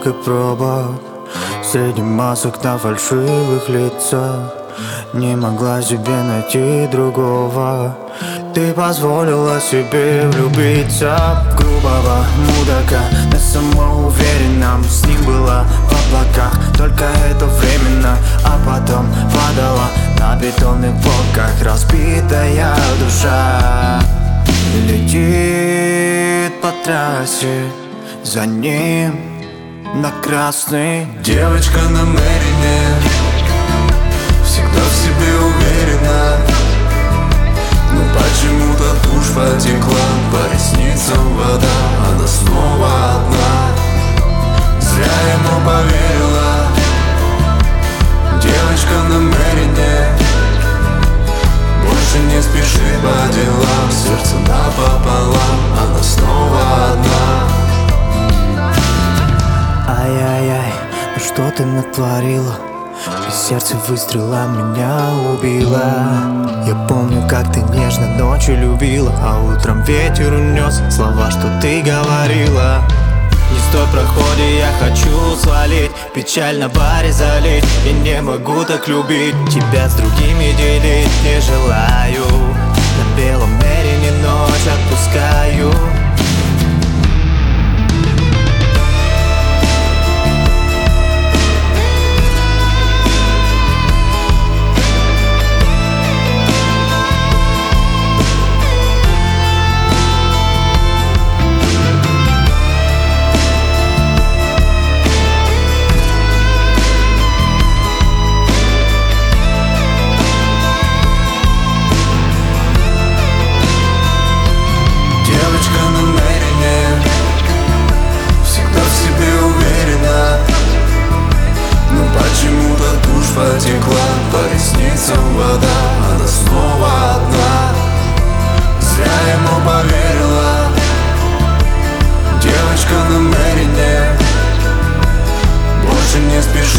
ошибок и пробок, среди масок на фальшивых лицах. Не могла себе найти другого. Ты позволила себе влюбиться в грубого мудака, на самоуверенном. С ним была в облаках, только это временно. А потом падала на бетонных блоках разбитая душа. Летит по трассе, за ним на красный. Девочка намерение, всегда в себе уверена, но почему-то тушь потекла, по ресницам вода, она снова одна. Зря ему поверила. Девочка намерение, больше не спеши по делам, сердце напополам, она снова одна. Ай-яй-яй, ну что ты натворила? И сердце выстрела меня убило. Я помню, как ты нежно ночью любила, а утром ветер унес слова, что ты говорила. Не стой в проходе, я хочу свалить, печаль на баре залить. Я не могу так любить, тебя с другими делить не желаю. На белом мерине ночь отпускаю. Потекла, по ресницам вода, она снова одна. Зря ему поверила. Девочка намерение, больше не спеши